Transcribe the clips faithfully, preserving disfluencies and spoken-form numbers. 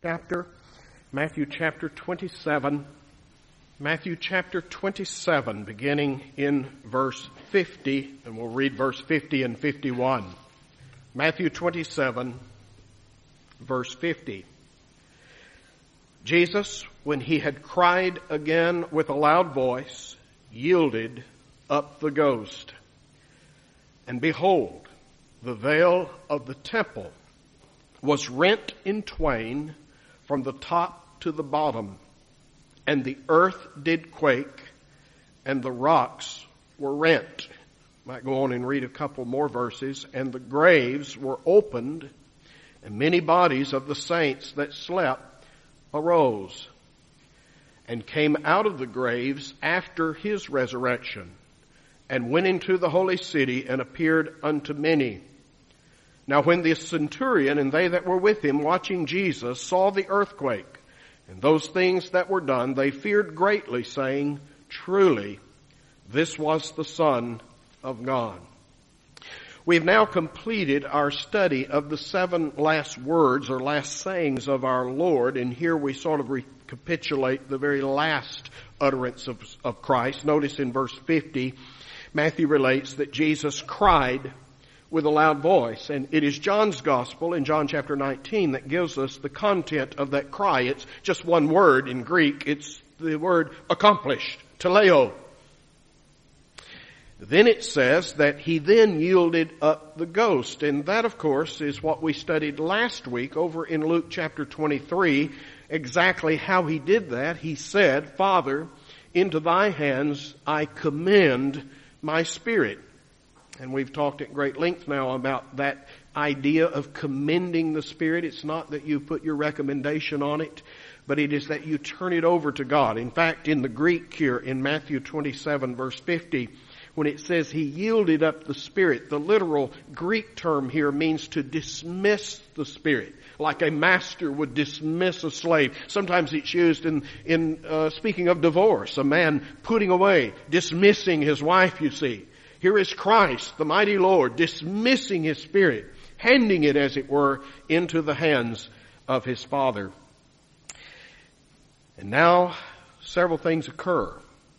chapter, Matthew chapter twenty-seven, Matthew chapter twenty-seven, beginning in verse fifty, and we'll read verse fifty and fifty-one. Matthew twenty-seven, verse fifty. Jesus, when he had cried again with a loud voice, yielded up the ghost. And behold, the veil of the temple was rent in twain from the top to the bottom, and the earth did quake, and the rocks were rent. Might go on and read a couple more verses. And the graves were opened, and many bodies of the saints that slept arose, and came out of the graves after his resurrection, and went into the holy city, and appeared unto many. Now when the centurion and they that were with him watching Jesus saw the earthquake and those things that were done, they feared greatly, saying, Truly, this was the Son of God. We've now completed our study of the seven last words or last sayings of our Lord, and here we sort of recapitulate the very last utterance of, of Christ. Notice in verse fifty, Matthew relates that Jesus cried with a loud voice. And it is John's gospel in John chapter nineteen that gives us the content of that cry. It's just one word in Greek. It's the word accomplished, teleo. Then it says that he then yielded up the ghost. And that, of course, is what we studied last week over in Luke chapter twenty-three. Exactly how he did that. He said, Father, into thy hands I commend my spirit. And we've talked at great length now about that idea of commending the Spirit. It's not that you put your recommendation on it, but it is that you turn it over to God. In fact, in the Greek here in Matthew twenty-seven verse fifty, when it says he yielded up the Spirit, the literal Greek term here means to dismiss the Spirit, like a master would dismiss a slave. Sometimes it's used in, in uh, speaking of divorce, a man putting away, dismissing his wife, you see. Here is Christ, the mighty Lord, dismissing his spirit, handing it, as it were, into the hands of his Father. And now, several things occur.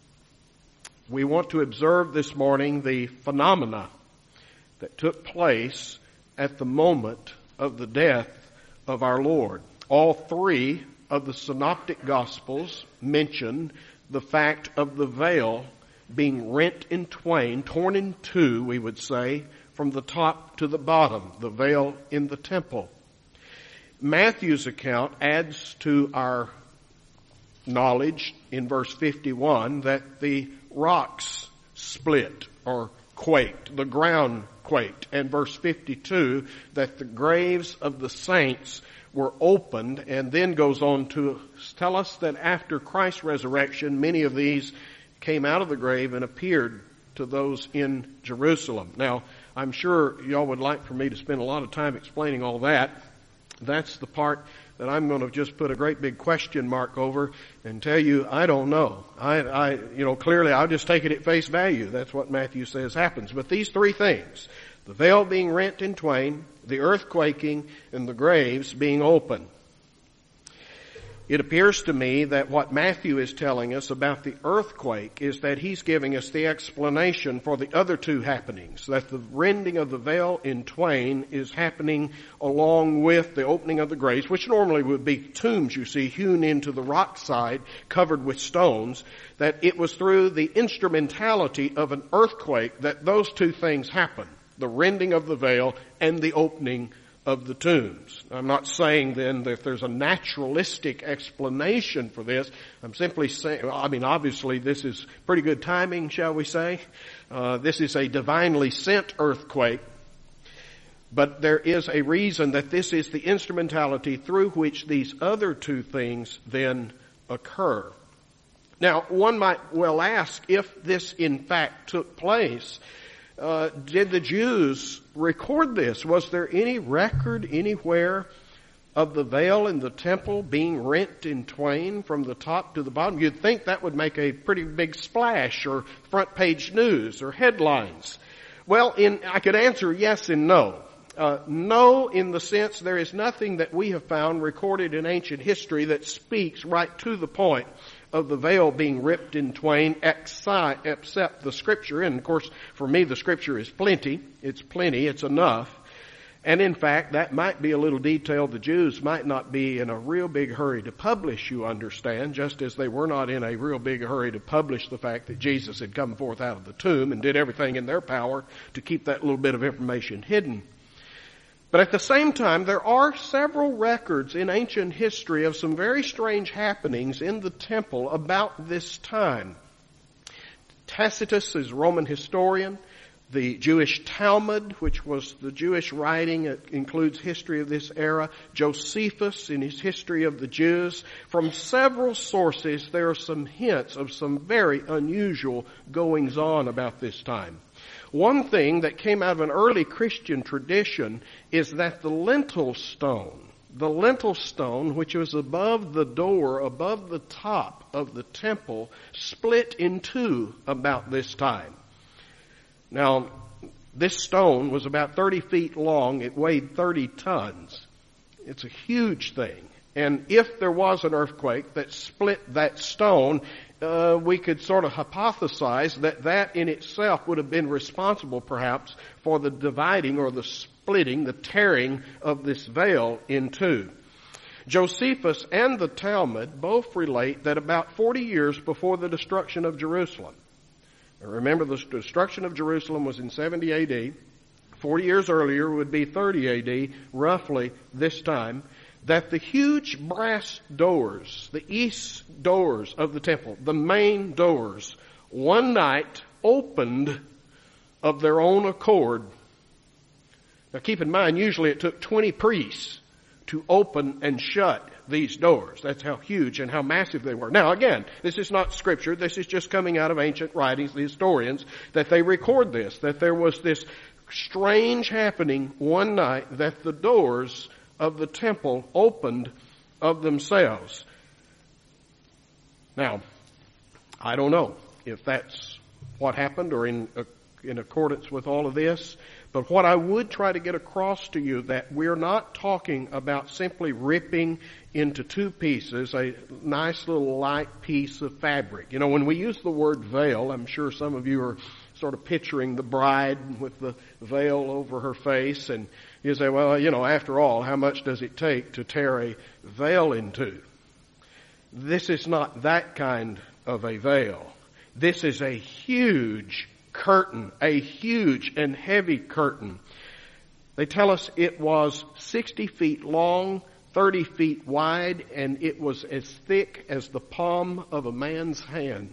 We want to observe this morning the phenomena that took place at the moment of the death of our Lord. All three of the synoptic gospels mention the fact of the veil being rent in twain, torn in two, we would say, from the top to the bottom, the veil in the temple. Matthew's account adds to our knowledge in verse fifty-one that the rocks split or quaked, the ground quaked, and verse fifty-two that the graves of the saints were opened, and then goes on to tell us that after Christ's resurrection, many of these came out of the grave and appeared to those in Jerusalem. Now, I'm sure y'all would like for me to spend a lot of time explaining all that. That's the part that I'm going to just put a great big question mark over and tell you I don't know. I, I, you know, clearly I'll just take it at face value. That's what Matthew says happens. But these three things, the veil being rent in twain, the earth quaking, and the graves being open. It appears to me that what Matthew is telling us about the earthquake is that he's giving us the explanation for the other two happenings, that the rending of the veil in twain is happening along with the opening of the graves, which normally would be tombs, you see, hewn into the rock side, covered with stones, that it was through the instrumentality of an earthquake that those two things happened, the rending of the veil and the opening of the tombs. I'm not saying then that there's a naturalistic explanation for this. I'm simply saying, I mean, obviously this is pretty good timing, shall we say. Uh, this is a divinely sent earthquake. But there is a reason that this is the instrumentality through which these other two things then occur. Now, one might well ask, if this in fact took place, Uh, did the Jews record this? Was there any record anywhere of the veil in the temple being rent in twain from the top to the bottom? You'd think that would make a pretty big splash or front page news or headlines. Well, in, I could answer yes and no. Uh, no, in the sense there is nothing that we have found recorded in ancient history that speaks right to the point of the veil being ripped in twain, except the Scripture. And of course, for me, the Scripture is plenty. It's plenty. It's enough. And in fact, that might be a little detail the Jews might not be in a real big hurry to publish, you understand, just as they were not in a real big hurry to publish the fact that Jesus had come forth out of the tomb and did everything in their power to keep that little bit of information hidden. But at the same time, there are several records in ancient history of some very strange happenings in the temple about this time. Tacitus is a Roman historian. The Jewish Talmud, which was the Jewish writing, it includes history of this era. Josephus, in his history of the Jews. From several sources, there are some hints of some very unusual goings on about this time. One thing that came out of an early Christian tradition is that the lintel stone, the lintel stone, which was above the door, above the top of the temple, split in two about this time. Now, this stone was about thirty feet long. It weighed thirty tons. It's a huge thing. And if there was an earthquake that split that stone, uh, we could sort of hypothesize that that in itself would have been responsible, perhaps, for the dividing or the splitting, the tearing of this veil in two. Josephus and the Talmud both relate that about forty years before the destruction of Jerusalem, remember, the destruction of Jerusalem was in seventy A D. Forty years earlier would be thirty A D, roughly this time, that the huge brass doors, the east doors of the temple, the main doors, one night opened of their own accord. Now keep in mind, usually it took twenty priests to open and shut these doors. That's how huge and how massive they were. Now again, this is not scripture. This is just coming out of ancient writings, the historians, that they record this, that there was this strange happening one night that the doors of the temple opened of themselves. Now, I don't know if that's what happened or in in accordance with all of this. But what I would try to get across to you, that we're not talking about simply ripping into two pieces a nice little light piece of fabric. You know, when we use the word veil, I'm sure some of you are sort of picturing the bride with the veil over her face, and you say, well, you know, after all, how much does it take to tear a veil in two? This is not that kind of a veil. This is a huge curtain, a huge and heavy curtain. They tell us it was sixty feet long, thirty feet wide, and it was as thick as the palm of a man's hand.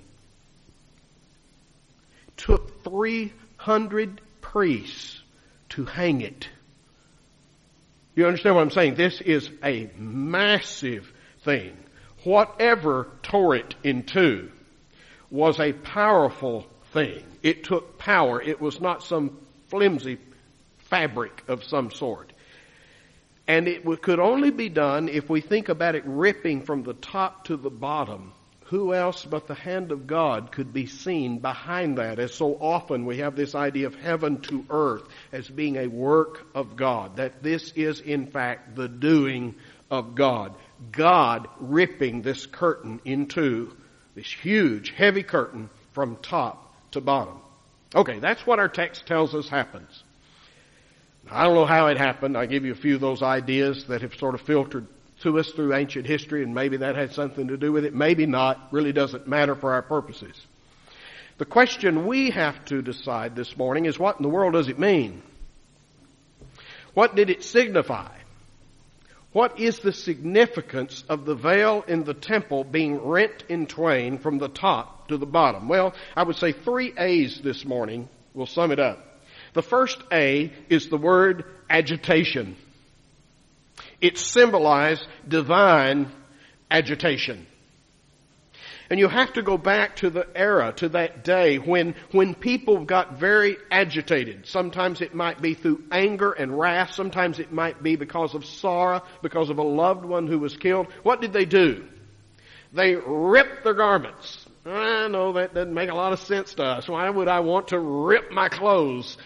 It took three hundred priests to hang it. You understand what I'm saying? This is a massive thing. Whatever tore it in two was a powerful thing. It took power. It was not some flimsy fabric of some sort. And it could only be done if we think about it ripping from the top to the bottom. Who else but the hand of God could be seen behind that? As so often we have this idea of heaven to earth as being a work of God. That this is in fact the doing of God. God ripping this curtain in two, this huge, heavy curtain from top to bottom. Okay, that's what our text tells us happens. I don't know how it happened. I give you a few of those ideas that have sort of filtered to us through ancient history, and maybe that had something to do with it. Maybe not. Really doesn't matter for our purposes. The question we have to decide this morning is, what in the world does it mean? What did it signify? What is the significance of the veil in the temple being rent in twain from the top to the bottom? Well, I would say three A's this morning will sum it up. The first A is the word agitation. It symbolized divine agitation. And you have to go back to the era, to that day when, when people got very agitated. Sometimes it might be through anger and wrath. Sometimes it might be because of sorrow, because of a loved one who was killed. What did they do? They ripped their garments. I know that doesn't make a lot of sense to us. Why would I want to rip my clothes?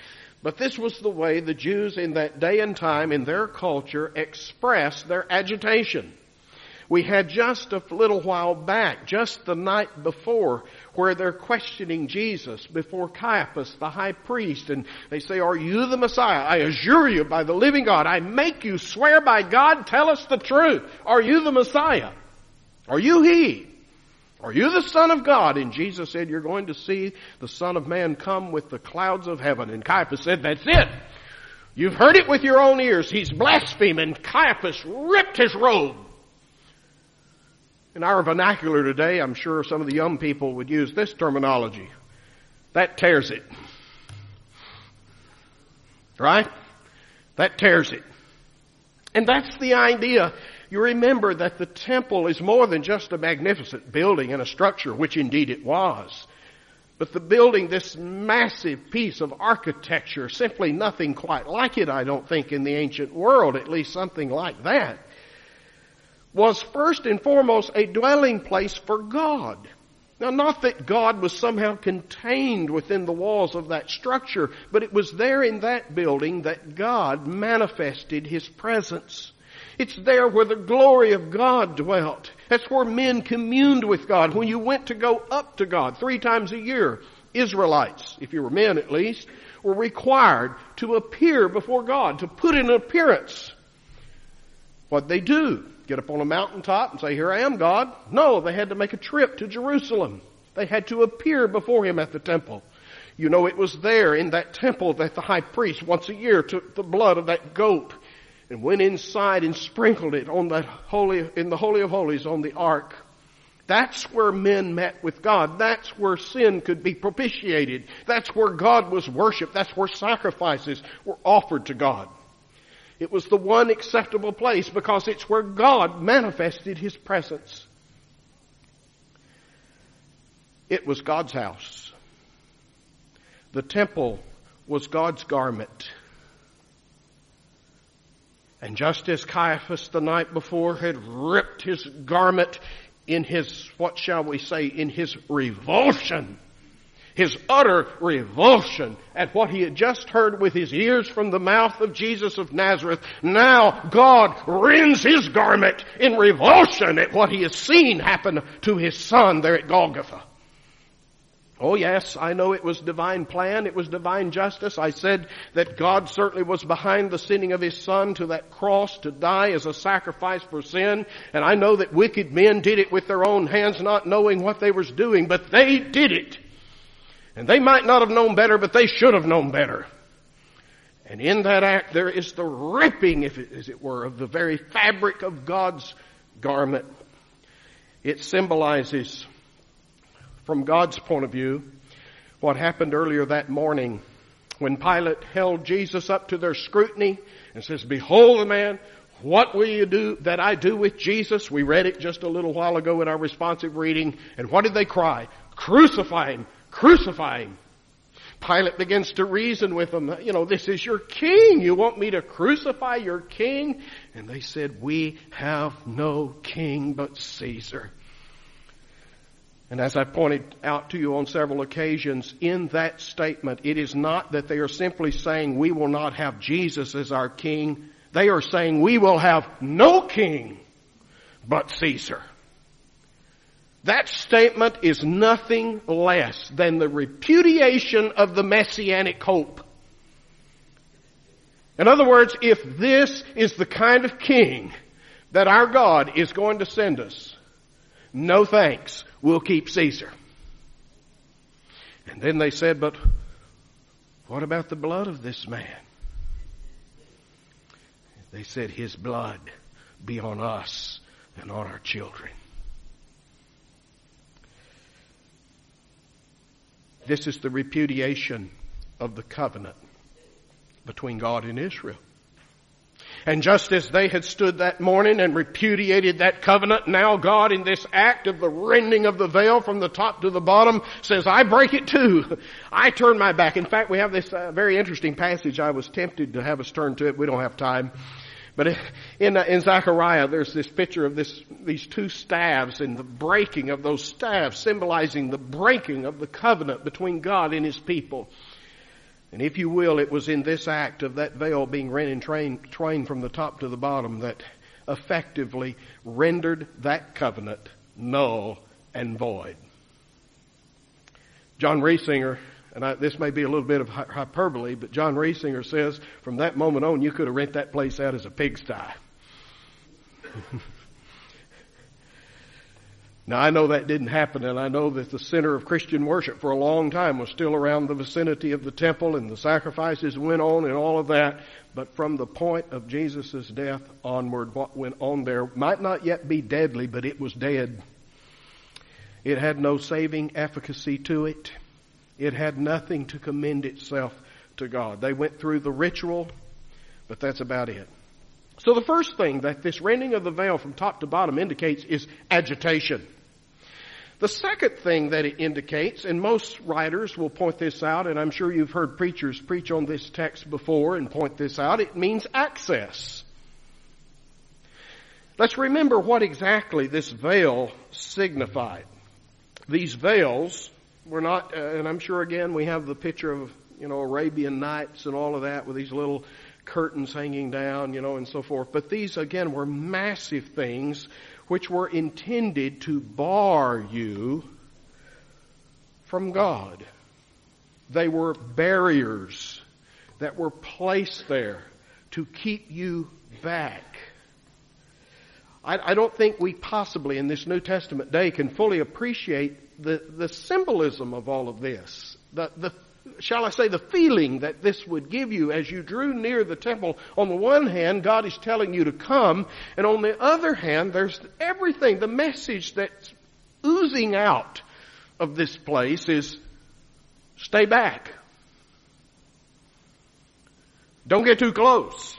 But this was the way the Jews in that day and time in their culture expressed their agitation. We had just a little while back, just the night before, where they're questioning Jesus before Caiaphas, the high priest, and they say, "Are you the Messiah? I assure you by the living God, I make you swear by God, tell us the truth. Are you the Messiah? Are you He? Are you the Son of God?" And Jesus said, "You're going to see the Son of Man come with the clouds of heaven." And Caiaphas said, "That's it. You've heard it with your own ears. He's blaspheming." Caiaphas ripped his robe. In our vernacular today, I'm sure some of the young people would use this terminology. That tears it. Right? That tears it. And that's the idea. You remember that the temple is more than just a magnificent building and a structure, which indeed it was. But the building, this massive piece of architecture, simply nothing quite like it, I don't think, in the ancient world, at least something like that, was first and foremost a dwelling place for God. Now, not that God was somehow contained within the walls of that structure, but it was there in that building that God manifested His presence. It's there where the glory of God dwelt. That's where men communed with God. When you went to go up to God three times a year, Israelites, if you were men at least, were required to appear before God, to put in an appearance. What'd they do? Get up on a mountaintop and say, "Here I am, God"? No, they had to make a trip to Jerusalem. They had to appear before Him at the temple. You know, it was there in that temple that the high priest once a year took the blood of that goat and went inside and sprinkled it on that holy, in the Holy of Holies on the ark. That's where men met with God. That's where sin could be propitiated. That's where God was worshipped. That's where sacrifices were offered to God. It was the one acceptable place because it's where God manifested His presence. It was God's house. The temple was God's garment. And just as Caiaphas the night before had ripped his garment in his, what shall we say, in his revulsion, his utter revulsion at what he had just heard with his ears from the mouth of Jesus of Nazareth, now God rends His garment in revulsion at what he has seen happen to His Son there at Golgotha. Oh yes, I know it was divine plan, it was divine justice. I said that God certainly was behind the sending of His Son to that cross to die as a sacrifice for sin. And I know that wicked men did it with their own hands, not knowing what they was doing, but they did it. And they might not have known better, but they should have known better. And in that act there is the ripping, if it, as it were, of the very fabric of God's garment. It symbolizes, from God's point of view, what happened earlier that morning when Pilate held Jesus up to their scrutiny and says, "Behold the man, what will you do that I do with Jesus?" We read it just a little while ago in our responsive reading. And what did they cry? "Crucify Him! Crucify Him!" Pilate begins to reason with them. You know, "This is your king. You want me to crucify your king?" And they said, "We have no king but Caesar." And as I pointed out to you on several occasions, in that statement, it is not that they are simply saying we will not have Jesus as our king. They are saying we will have no king but Caesar. That statement is nothing less than the repudiation of the messianic hope. In other words, if this is the kind of king that our God is going to send us, no thanks, we'll keep Caesar. And then they said, "But what about the blood of this man?" They said, "His blood be on us and on our children." This is the repudiation of the covenant between God and Israel. And just as they had stood that morning and repudiated that covenant, now God, in this act of the rending of the veil from the top to the bottom, says, "I break it too. I turn my back." In fact, we have this uh, very interesting passage. I was tempted to have us turn to it. We don't have time. But in, uh, in Zechariah, there's this picture of this, these two staves and the breaking of those staves, symbolizing the breaking of the covenant between God and His people. And if you will, it was in this act of that veil being rent in twain, twain from the top to the bottom that effectively rendered that covenant null and void. John Riesinger, and I, this may be a little bit of hyperbole, but John Riesinger says from that moment on you could have rented that place out as a pigsty. Now, I know that didn't happen, and I know that the center of Christian worship for a long time was still around the vicinity of the temple, and the sacrifices went on and all of that. But from the point of Jesus' death onward, what went on there might not yet be deadly, but it was dead. It had no saving efficacy to it. It had nothing to commend itself to God. They went through the ritual, but that's about it. So the first thing that this rending of the veil from top to bottom indicates is agitation. The second thing that it indicates, and most writers will point this out, and I'm sure you've heard preachers preach on this text before and point this out, it means access. Let's remember what exactly this veil signified. These veils were not, uh, and I'm sure again we have the picture of, you know, Arabian Nights and all of that with these little curtains hanging down, you know, and so forth. But these, again, were massive things which were intended to bar you from God. They were barriers that were placed there to keep you back. I, I don't think we possibly in this New Testament day can fully appreciate the, the symbolism of all of this. The, the Shall I say, the feeling that this would give you as you drew near the temple. On the one hand, God is telling you to come, and on the other hand, there's everything, the message that's oozing out of this place is, stay back. Don't get too close.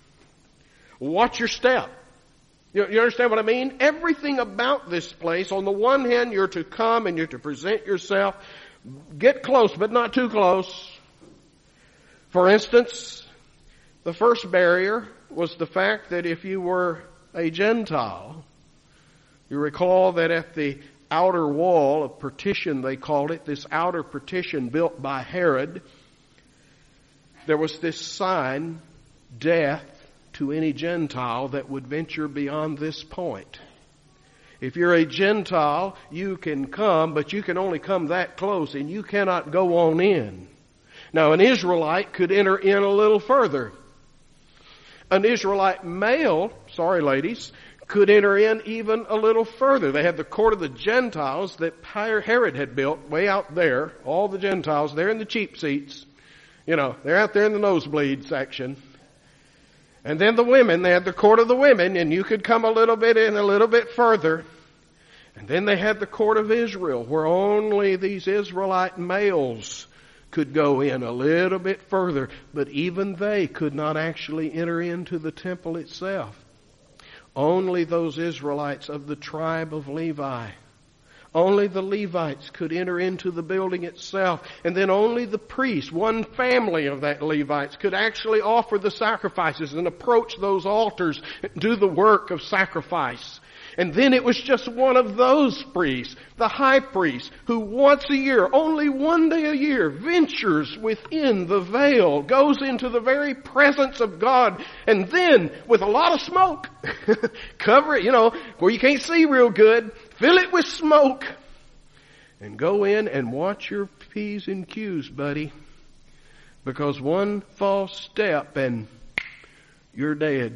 Watch your step. You, you understand what I mean? Everything about this place, on the one hand, you're to come and you're to present yourself. Get close, but not too close. For instance, the first barrier was the fact that if you were a Gentile, you recall that at the outer wall of partition, they called it, this outer partition built by Herod, there was this sign, death to any Gentile that would venture beyond this point. If you're a Gentile, you can come, but you can only come that close, and you cannot go on in. Now, an Israelite could enter in a little further. An Israelite male, sorry ladies, could enter in even a little further. They had the court of the Gentiles that Herod had built way out there. All the Gentiles, they're in the cheap seats. You know, they're out there in the nosebleed section. And then the women, they had the court of the women, and you could come a little bit in, a little bit further. And then they had the court of Israel, where only these Israelite males could go in a little bit further. But even they could not actually enter into the temple itself. Only those Israelites of the tribe of Levi. Only the Levites could enter into the building itself. And then only the priests, one family of that Levites, could actually offer the sacrifices and approach those altars and do the work of sacrifice. And then it was just one of those priests, the high priest, who once a year, only one day a year, ventures within the veil, goes into the very presence of God, and then, with a lot of smoke, cover it, you know, where you can't see real good, fill it with smoke, and go in and watch your P's and Q's, buddy. Because one false step and you're dead.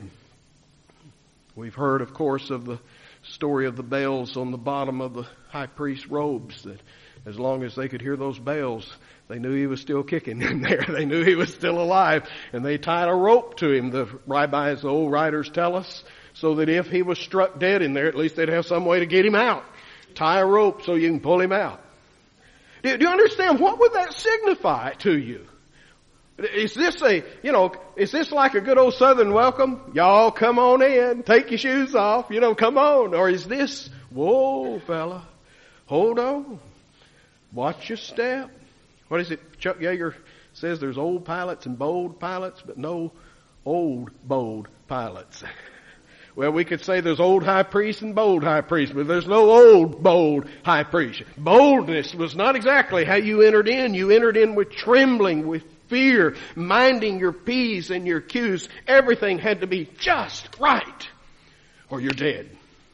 We've heard, of course, of the story of the bells on the bottom of the high priest's robes, that as long as they could hear those bells, they knew he was still kicking in there. They knew he was still alive. And they tied a rope to him, the rabbis, the old writers tell us, so that if he was struck dead in there, at least they'd have some way to get him out. Tie a rope so you can pull him out. Do, do you understand? What would that signify to you? Is this a, you know, is this like a good old Southern welcome? Y'all come on in, take your shoes off, you know, come on. Or is this, whoa, fella, hold on, watch your step. What is it? Chuck Yeager says there's old pilots and bold pilots, but no old bold pilots. Well, we could say there's old high priests and bold high priests, but there's no old bold high priest. Boldness was not exactly how you entered in. You entered in with trembling, with fear, minding your P's and your Q's. Everything had to be just right, or you're dead.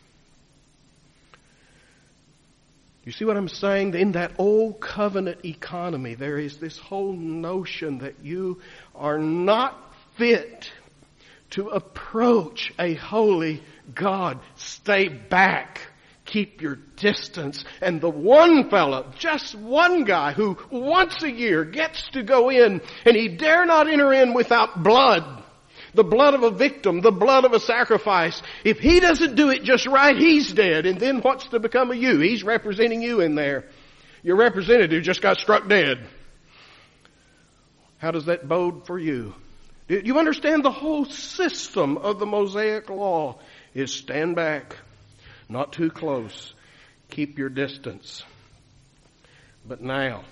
You see what I'm saying? In that old covenant economy, there is this whole notion that you are not fit to approach a holy God. Stay back. Keep your distance. And the one fellow, just one guy who once a year gets to go in, and he dare not enter in without blood. The blood of a victim, the blood of a sacrifice. If he doesn't do it just right, he's dead. And then what's to become of you? He's representing you in there. Your representative just got struck dead. How does that bode for you? Do you understand the whole system of the Mosaic law is stand back, not too close, keep your distance. But now,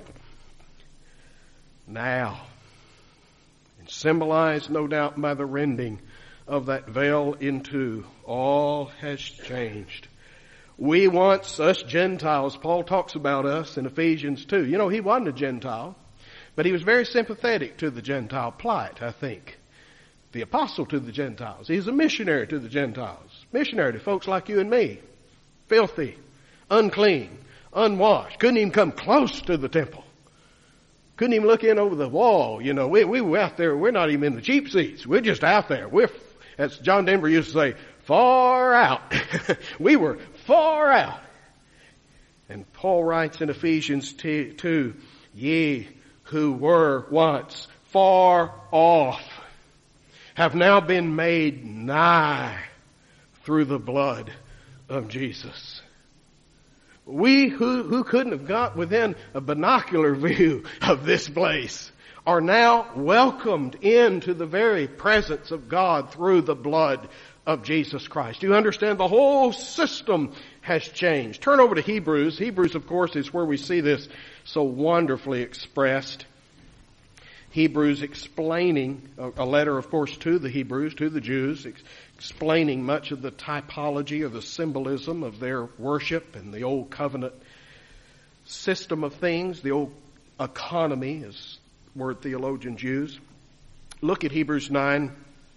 now, symbolized no doubt by the rending of that veil in two, all has changed. We once, us Gentiles, Paul talks about us in Ephesians two. You know, he wasn't a Gentile, but he was very sympathetic to the Gentile plight, I think. The apostle to the Gentiles. He's a missionary to the Gentiles. Missionary to folks like you and me. Filthy, unclean, unwashed. Couldn't even come close to the temple. Couldn't even look in over the wall. You know, we, we were out there. We're not even in the cheap seats. We're just out there. We're, as John Denver used to say, far out. We were far out. And Paul writes in Ephesians two, ye who were once far off have now been made nigh through the blood of Jesus. We who, who couldn't have got within a binocular view of this place are now welcomed into the very presence of God through the blood of Jesus Christ. Do you understand? The whole system has changed. Turn over to Hebrews. Hebrews, of course, is where we see this so wonderfully expressed. Hebrews explaining, a letter, of course, to the Hebrews, to the Jews, explaining much of the typology or the symbolism of their worship and the old covenant system of things, the old economy, as word theologians use. Look at Hebrews nine.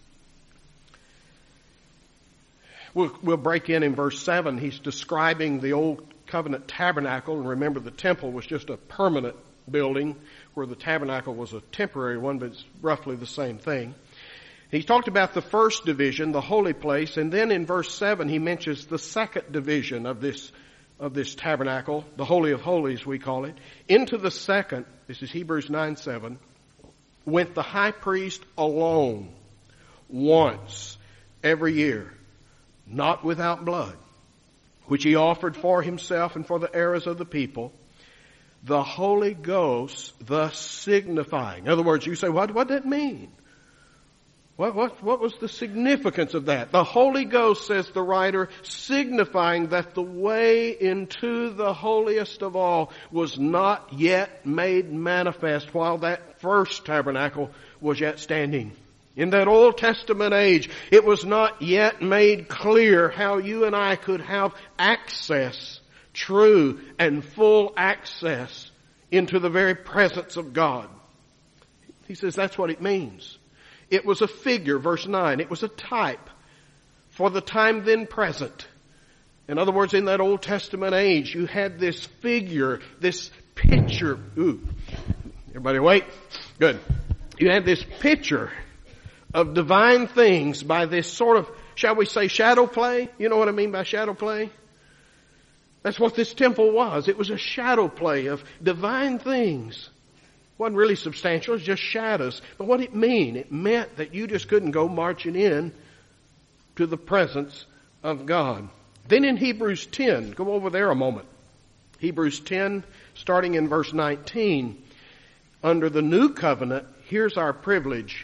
We'll, we'll break in in verse seven. He's describing the old covenant tabernacle. And remember, the temple was just a permanent building, where the tabernacle was a temporary one, but it's roughly the same thing. He talked about the first division, the holy place, and then in verse seven he mentions the second division of this of this tabernacle, the Holy of Holies we call it. Into the second, this is Hebrews nine seven, went the high priest alone once every year, not without blood, which he offered for himself and for the errors of the people. The Holy Ghost thus signifying. In other words, you say, what what did that mean? What, what, what was the significance of that? The Holy Ghost, says the writer, signifying that the way into the holiest of all was not yet made manifest while that first tabernacle was yet standing. In that Old Testament age, it was not yet made clear how you and I could have access, true and full access into the very presence of God. He says that's what it means. It was a figure, verse nine. It was a type for the time then present. In other words, in that Old Testament age, you had this figure, this picture. Ooh, everybody wait? Good. You had this picture of divine things by this sort of, shall we say, shadow play? You know what I mean by shadow play? That's what this temple was. It was a shadow play of divine things. It wasn't really substantial, it was just shadows. But what it mean? It meant that you just couldn't go marching in to the presence of God. Then in Hebrews ten, go over there a moment. Hebrews ten, starting in verse nineteen. Under the new covenant, here's our privilege.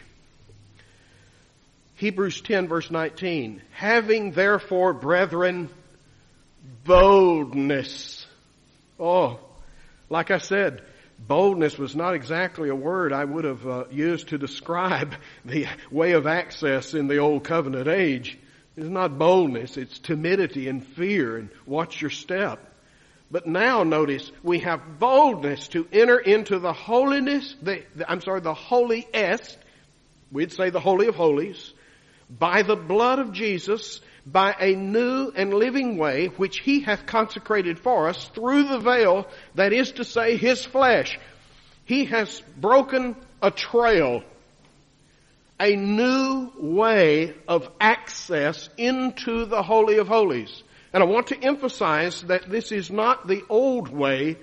Hebrews ten, verse nineteen. Having therefore, brethren, boldness. Oh, like I said, boldness was not exactly a word I would have uh, used to describe the way of access in the old covenant age. It's not boldness, it's timidity and fear and watch your step. But now notice, we have boldness to enter into the holiness, the, the, I'm sorry, the holiest, we'd say the Holy of Holies, by the blood of Jesus, by a new and living way which He hath consecrated for us through the veil, that is to say, His flesh. He has broken a trail, a new way of access into the Holy of Holies. And I want to emphasize that this is not the old way.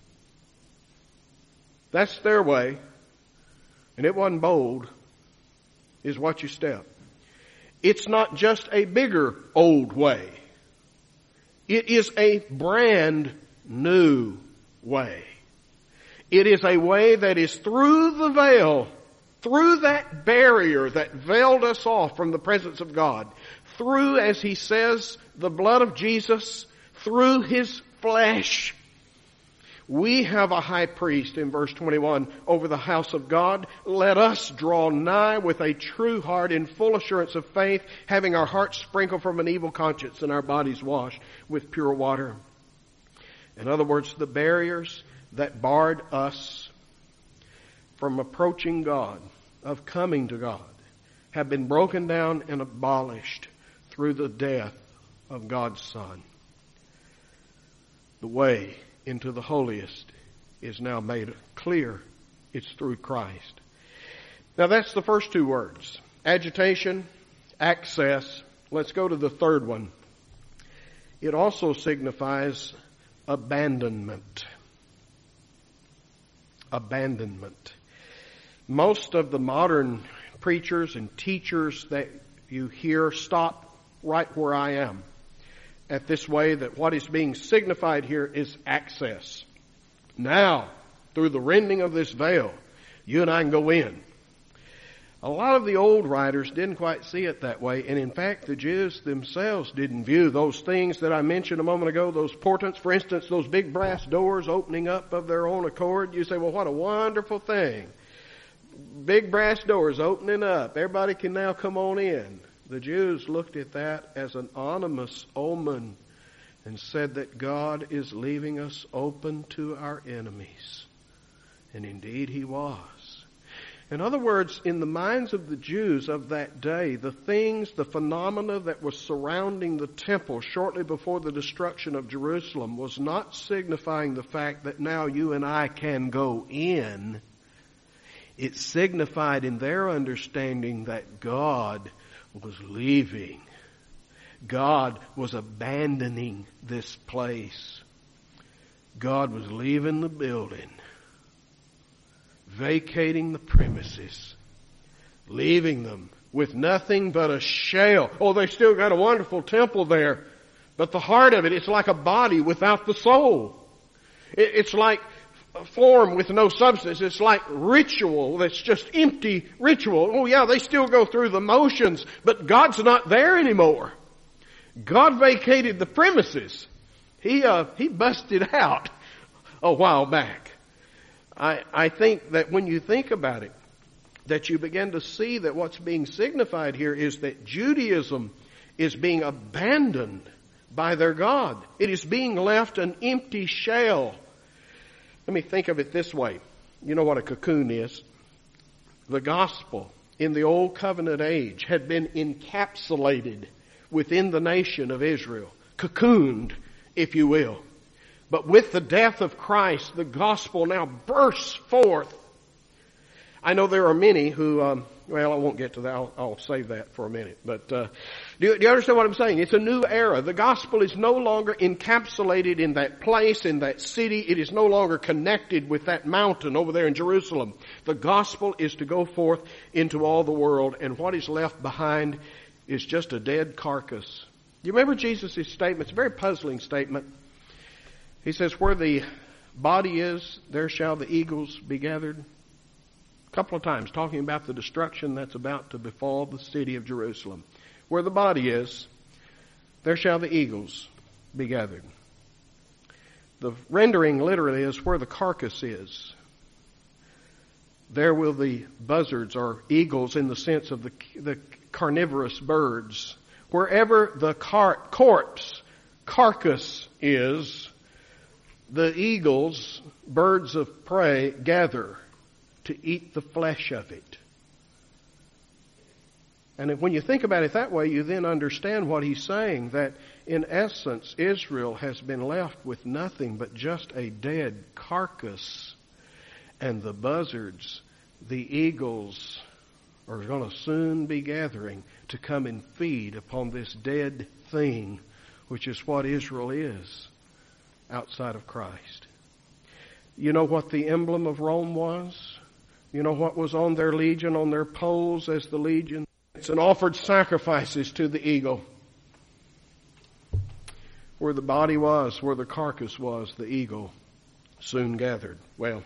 That's their way. And it wasn't bold, is what you step. It's not just a bigger old way. It is a brand new way. It is a way that is through the veil, through that barrier that veiled us off from the presence of God, through, as he says, the blood of Jesus, through His flesh. We have a high priest, in verse twenty-one, over the house of God. Let us draw nigh with a true heart in full assurance of faith, having our hearts sprinkled from an evil conscience and our bodies washed with pure water. In other words, the barriers that barred us from approaching God, of coming to God, have been broken down and abolished through the death of God's Son. The way into the holiest is now made clear. It's through Christ. Now that's the first two words. Agitation, access. Let's go to the third one. It also signifies abandonment. Abandonment. Most of the modern preachers and teachers that you hear stop right where I am at this way, that what is being signified here is access. Now, through the rending of this veil, you and I can go in. A lot of the old writers didn't quite see it that way, and in fact the Jews themselves didn't view those things that I mentioned a moment ago, those portents, for instance, those big brass doors opening up of their own accord. You say, well, what a wonderful thing. Big brass doors opening up. Everybody can now come on in. The Jews looked at that as an ominous omen and said that God is leaving us open to our enemies. And indeed He was. In other words, in the minds of the Jews of that day, the things, the phenomena that was surrounding the temple shortly before the destruction of Jerusalem was not signifying the fact that now you and I can go in. It signified in their understanding that God was leaving. God was abandoning this place. God was leaving the building, vacating the premises, leaving them with nothing but a shell. Oh, they still got a wonderful temple there, but the heart of it, it's like a body without the soul. It's like form with no substance. It's like ritual that's just empty ritual. Oh yeah, they still go through the motions, but God's not there anymore. God vacated the premises. He uh, he busted out a while back. I I think that when you think about it, that you begin to see that what's being signified here is that Judaism is being abandoned by their God. It is being left an empty shell. Let me think of it this way. You know what a cocoon is? The gospel in the old covenant age had been encapsulated within the nation of Israel. Cocooned, if you will. But with the death of Christ, the gospel now bursts forth. I know there are many who, um, well, I won't get to that. I'll, I'll save that for a minute. But uh, do, you, do you understand what I'm saying? It's a new era. The gospel is no longer encapsulated in that place, in that city. It is no longer connected with that mountain over there in Jerusalem. The gospel is to go forth into all the world, and what is left behind is just a dead carcass. You remember Jesus' statement? It's a very puzzling statement. He says, where the body is, there shall the eagles be gathered. A couple of times talking about the destruction that's about to befall the city of Jerusalem. Where the body is, there shall the eagles be gathered. The rendering literally is where the carcass is. There will the buzzards, or eagles in the sense of the, the carnivorous birds. Wherever the car- corpse, carcass is, the eagles, birds of prey, gather to eat the flesh of it. And when you think about it that way, you then understand what he's saying, that in essence, Israel has been left with nothing but just a dead carcass. And the buzzards, the eagles, are going to soon be gathering to come and feed upon this dead thing, which is what Israel is outside of Christ. You know what the emblem of Rome was? You know what was on their legion, on their poles as the legion? It's an offered sacrifices to the eagle. Where the body was, where the carcass was, the eagle soon gathered. Well,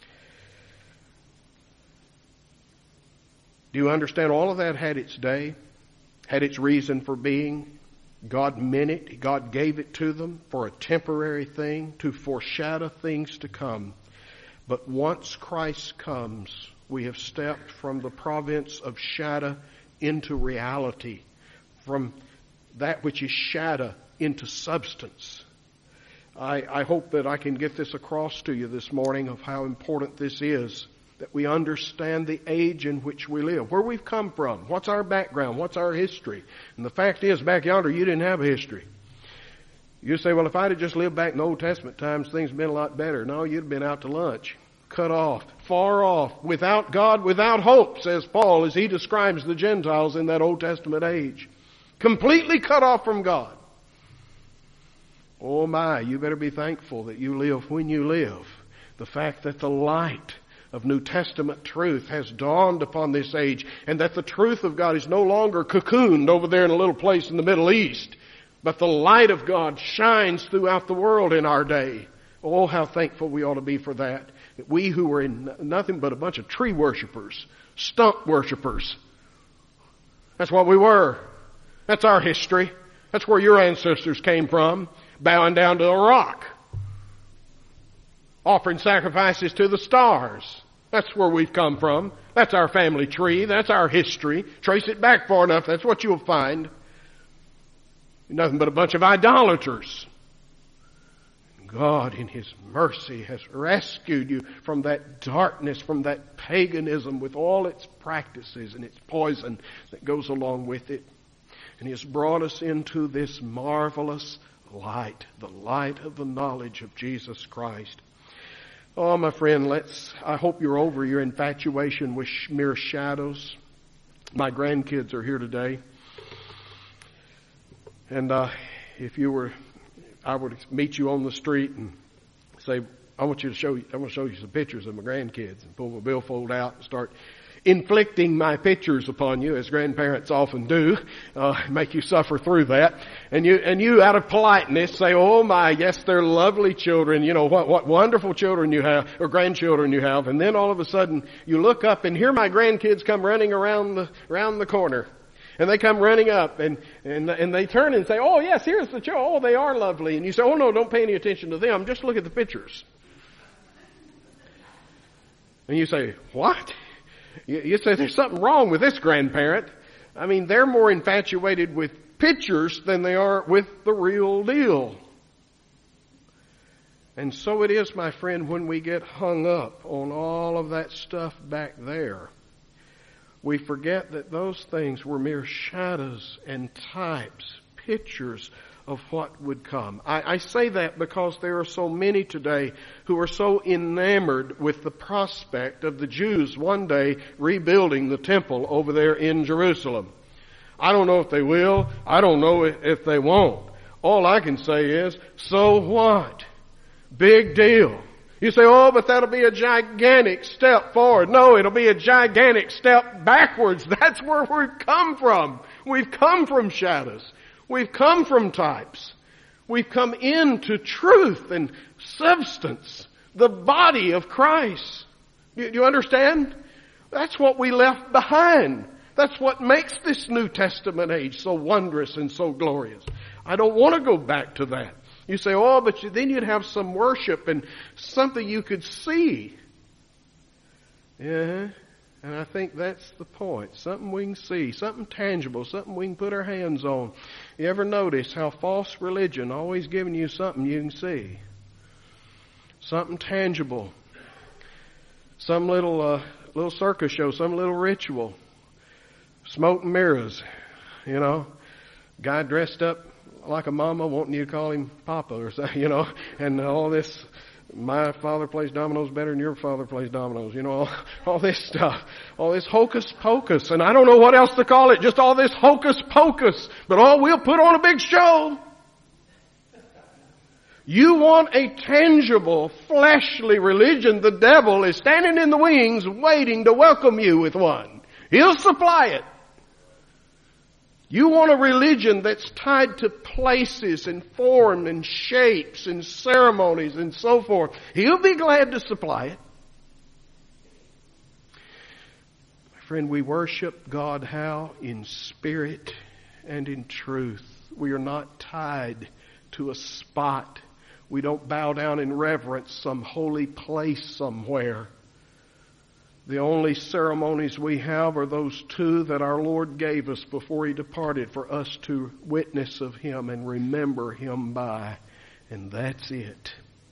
do you understand all of that had its day, had its reason for being? God meant it. God gave it to them for a temporary thing to foreshadow things to come. But once Christ comes, we have stepped from the province of shadow into reality, from that which is shadow into substance. I, I hope that I can get this across to you this morning of how important this is, that we understand the age in which we live, where we've come from, what's our background, what's our history. And the fact is, back yonder, you didn't have a history. You say, well, if I'd have just lived back in the Old Testament times, things would have been a lot better. No, you'd have been out to lunch, cut off, far off, without God, without hope, says Paul, as he describes the Gentiles in that Old Testament age. Completely cut off from God. Oh my, you better be thankful that you live when you live. The fact that the light of New Testament truth has dawned upon this age, and that the truth of God is no longer cocooned over there in a little place in the Middle East, but the light of God shines throughout the world in our day. Oh, how thankful we ought to be for that. That we who were in nothing but a bunch of tree worshipers, stump worshipers. That's what we were. That's our history. That's where your ancestors came from, bowing down to a rock, offering sacrifices to the stars. That's where we've come from. That's our family tree. That's our history. Trace it back far enough, that's what you'll find. Nothing but a bunch of idolaters. God in His mercy has rescued you from that darkness, from that paganism with all its practices and its poison that goes along with it. And He has brought us into this marvelous light, the light of the knowledge of Jesus Christ. Oh, my friend, let's, I hope you're over your infatuation with mere shadows. My grandkids are here today. And uh, if you were, I would meet you on the street and say, I want you to show you, I want to show you some pictures of my grandkids, and pull my billfold out and start inflicting my pictures upon you, as grandparents often do, uh, make you suffer through that. And you, and you out of politeness say, oh my, yes, they're lovely children. You know, what, what wonderful children you have, or grandchildren you have. And then all of a sudden you look up and here my grandkids come running around the, around the corner. And they come running up and, and, and they turn and say, oh yes, here's the child. Oh, they are lovely. And you say, oh no, don't pay any attention to them. Just look at the pictures. And you say, what? You say there's something wrong with this grandparent. I mean, they're more infatuated with pictures than they are with the real deal. And so it is, my friend, when we get hung up on all of that stuff back there, we forget that those things were mere shadows and types, pictures of what would come. I, I say that because there are so many today who are so enamored with the prospect of the Jews one day rebuilding the temple over there in Jerusalem. I don't know if they will. I don't know if they won't. All I can say is, so what? Big deal. You say, oh, but that'll be a gigantic step forward. No, it'll be a gigantic step backwards. That's where we've come from. We've come from shadows. We've come from types. We've come into truth and substance, the body of Christ. Do you understand? That's what we left behind. That's what makes this New Testament age so wondrous and so glorious. I don't want to go back to that. You say, oh, but then you'd have some worship and something you could see. Yeah. And I think that's the point. Something we can see, something tangible, something we can put our hands on. You ever notice how false religion always giving you something you can see? something tangible, some little uh, little circus show, some little ritual, smoke and mirrors, you know, guy dressed up like a mama wanting you to call him Papa or something, you know, and all this, my father plays dominoes better than your father plays dominoes, you know, all, all this stuff, all this hocus pocus, and I don't know what else to call it, just all this hocus pocus, but oh, we'll put on a big show. You want a tangible, fleshly religion, the devil is standing in the wings waiting to welcome you with one. He'll supply it. You want a religion that's tied to places and form and shapes and ceremonies and so forth. He'll be glad to supply it. My friend, we worship God how? In spirit and in truth. We are not tied to a spot. We don't bow down in reverence some holy place somewhere. The only ceremonies we have are those two that our Lord gave us before He departed for us to witness of Him and remember Him by. And that's it.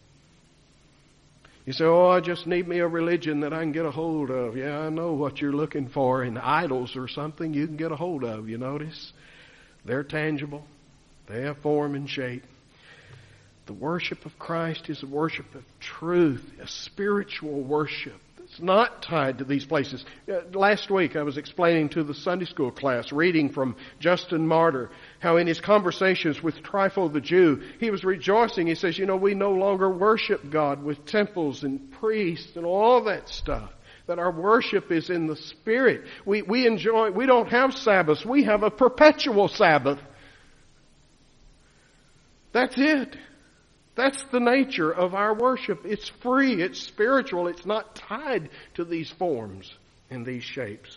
You say, oh, I just need me a religion that I can get a hold of. Yeah, I know what you're looking for in idols or something you can get a hold of, you notice? They're tangible. They have form and shape. The worship of Christ is a worship of truth, a spiritual worship. It's not tied to these places. Uh, last week I was explaining to the Sunday school class, reading from Justin Martyr, how in his conversations with Trypho the Jew, he was rejoicing. He says, you know, we no longer worship God with temples and priests and all that stuff. That our worship is in the Spirit. We, we enjoy, we don't have Sabbaths. We have a perpetual Sabbath. That's it. That's the nature of our worship. It's free. It's spiritual. It's not tied to these forms and these shapes.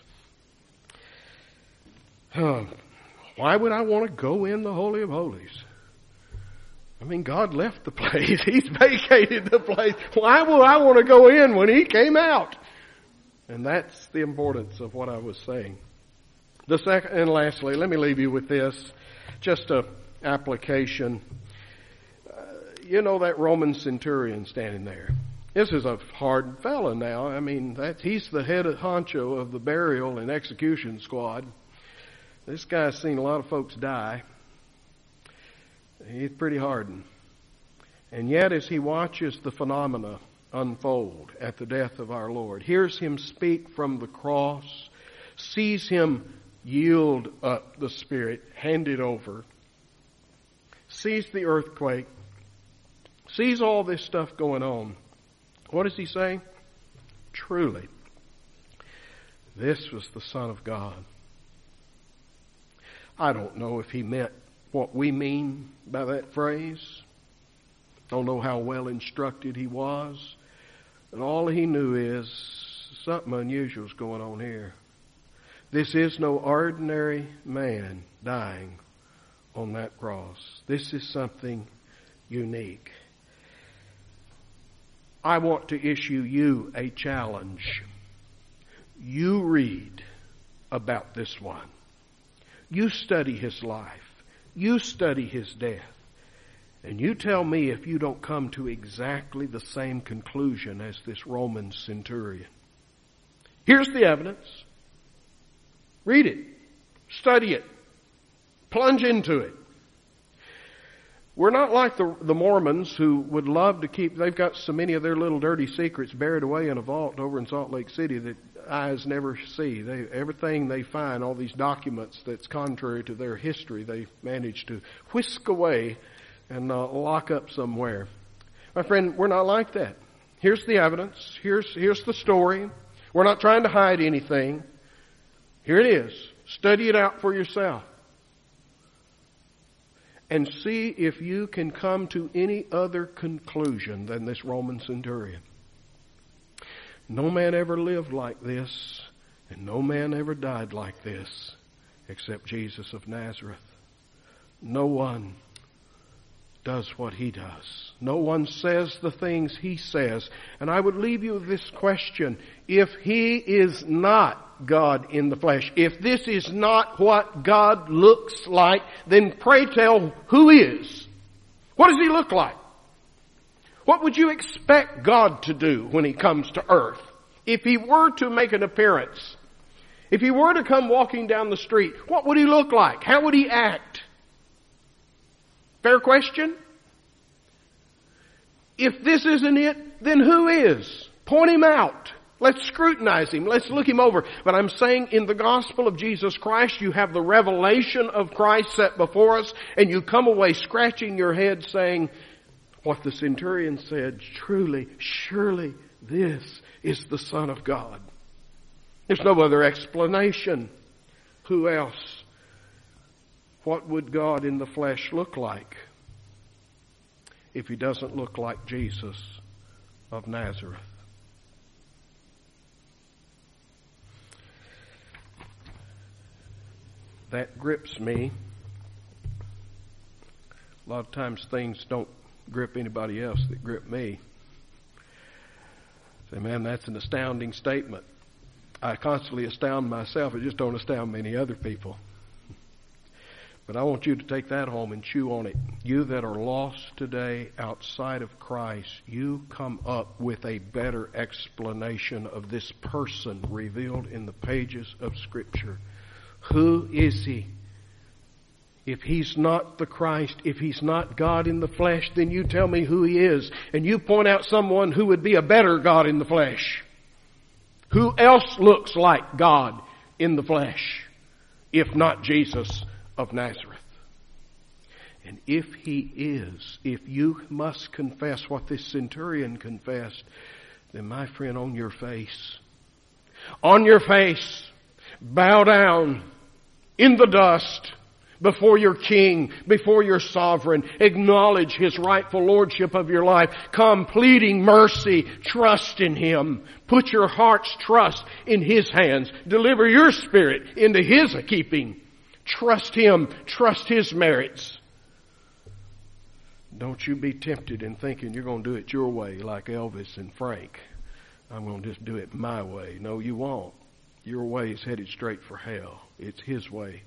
Huh. Why would I want to go in the Holy of Holies? I mean, God left the place. He's vacated the place. Why would I want to go in when He came out? And that's the importance of what I was saying. The second, and lastly, let me leave you with this. Just a application. You know that Roman centurion standing there. This is a hard fella now. I mean, that he's the head honcho of the burial and execution squad. This guy's seen a lot of folks die. He's pretty hardened. And yet as he watches the phenomena unfold at the death of our Lord, hears Him speak from the cross, sees Him yield up the Spirit, hand it over, sees the earthquake, sees all this stuff going on. What does he say? Truly, this was the Son of God. I don't know if he meant what we mean by that phrase. Don't know how well instructed he was. But all he knew is something unusual is going on here. This is no ordinary man dying on that cross. This is something unique. I want to issue you a challenge. You read about this one. You study his life. You study his death. And you tell me if you don't come to exactly the same conclusion as this Roman centurion. Here's the evidence. Read it. Study it. Plunge into it. We're not like the, the Mormons who would love to keep, they've got so many of their little dirty secrets buried away in a vault over in Salt Lake City that eyes never see. They, everything they find, all these documents that's contrary to their history, they manage to whisk away and uh, lock up somewhere. My friend, we're not like that. Here's the evidence. Here's, here's the story. We're not trying to hide anything. Here it is. Study it out for yourself. And see if you can come to any other conclusion than this Roman centurion. No man ever lived like this, and no man ever died like this, except Jesus of Nazareth. No one does what he does. No one says the things he says. And I would leave you with this question. If he is not God in the flesh, if this is not what God looks like, then pray tell, who is? What does he look like? What would you expect God to do when He comes to earth? If He were to make an appearance, if He were to come walking down the street, what would He look like? How would He act? Fair question? If this isn't it, then who is? Point Him out. Let's scrutinize Him. Let's look Him over. But I'm saying in the gospel of Jesus Christ, you have the revelation of Christ set before us, and you come away scratching your head saying, what the centurion said, truly, surely this is the Son of God. There's no other explanation. Who else? What would God in the flesh look like if He doesn't look like Jesus of Nazareth? That grips me. A lot of times things don't grip anybody else that grip me. Say, man, that's an astounding statement. I constantly astound myself. It just don't astound many other people. But I want you to take that home and chew on it. You that are lost today outside of Christ, you come up with a better explanation of this person revealed in the pages of Scripture. Who is He? If He's not the Christ, if He's not God in the flesh, then you tell me who He is. And you point out someone who would be a better God in the flesh. Who else looks like God in the flesh, if not Jesus of Nazareth? And if He is, if you must confess what this centurion confessed, then my friend, on your face, on your face, bow down in the dust before your King, before your Sovereign. Acknowledge His rightful lordship of your life. Come pleading mercy. Trust in Him. Put your heart's trust in His hands. Deliver your spirit into His keeping. Trust Him. Trust His merits. Don't you be tempted in thinking you're going to do it your way like Elvis and Frank. I'm going to just do it my way. No, you won't. Your way is headed straight for hell. It's His way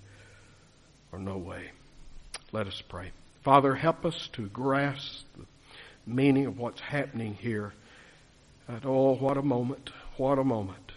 or no way. Let us pray. Father, help us to grasp the meaning of what's happening here. And oh, what a moment, what a moment.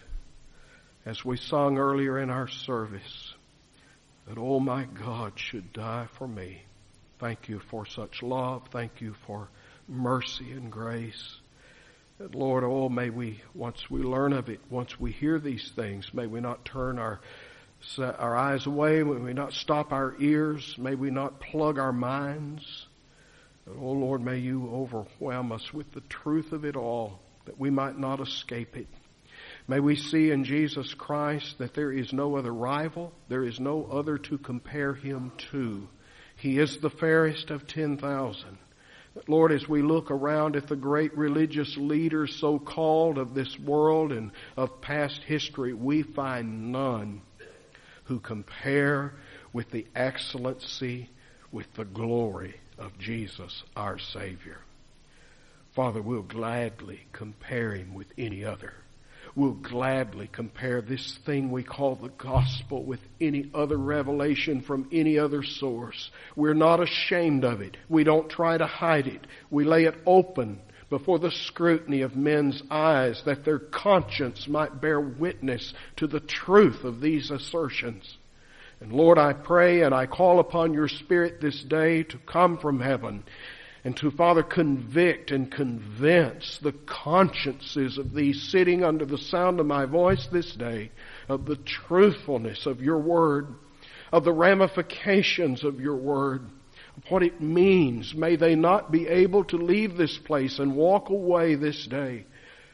As we sung earlier in our service, that, oh my God, should die for me. Thank You for such love. Thank You for mercy and grace. That, Lord, oh, may we, once we learn of it, once we hear these things, may we not turn our our eyes away, may we not stop our ears, may we not plug our minds. But, oh Lord, may You overwhelm us with the truth of it all, that we might not escape it. May we see in Jesus Christ that there is no other rival, there is no other to compare Him to. He is the fairest of ten thousand. Lord, as we look around at the great religious leaders so-called of this world and of past history, we find none who compare with the excellency, with the glory of Jesus, our Savior. Father, we'll gladly compare Him with any other. We'll gladly compare this thing we call the gospel with any other revelation from any other source. We're not ashamed of it. We don't try to hide it. We lay it open before the scrutiny of men's eyes, that their conscience might bear witness to the truth of these assertions. And Lord, I pray and I call upon Your Spirit this day to come from heaven and to, Father, convict and convince the consciences of these sitting under the sound of my voice this day of the truthfulness of Your Word, of the ramifications of Your Word, what it means. May they not be able to leave this place and walk away this day.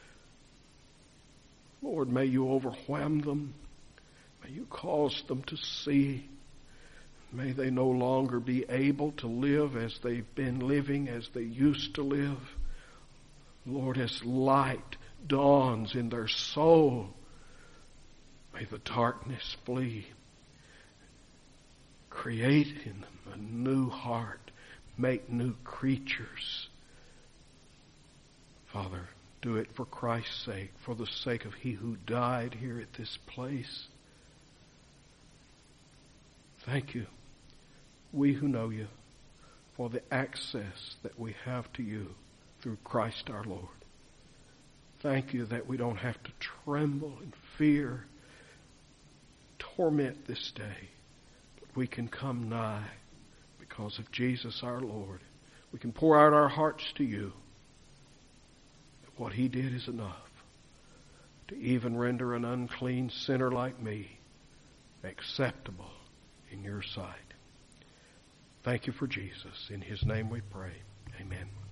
Lord, may You overwhelm them. May You cause them to see. May they no longer be able to live as they've been living, as they used to live. Lord, as light dawns in their soul, may the darkness flee. Create in them a new heart. Make new creatures. Father, do it for Christ's sake, for the sake of He who died here at this place. Thank You, we who know You, for the access that we have to You through Christ our Lord. Thank you that we don't have to tremble and fear, torment this day, but we can come nigh because of Jesus our Lord. We can pour out our hearts to you. What he did is enough to even render an unclean sinner like me acceptable in your sight. Thank you for Jesus. In his name we pray. Amen.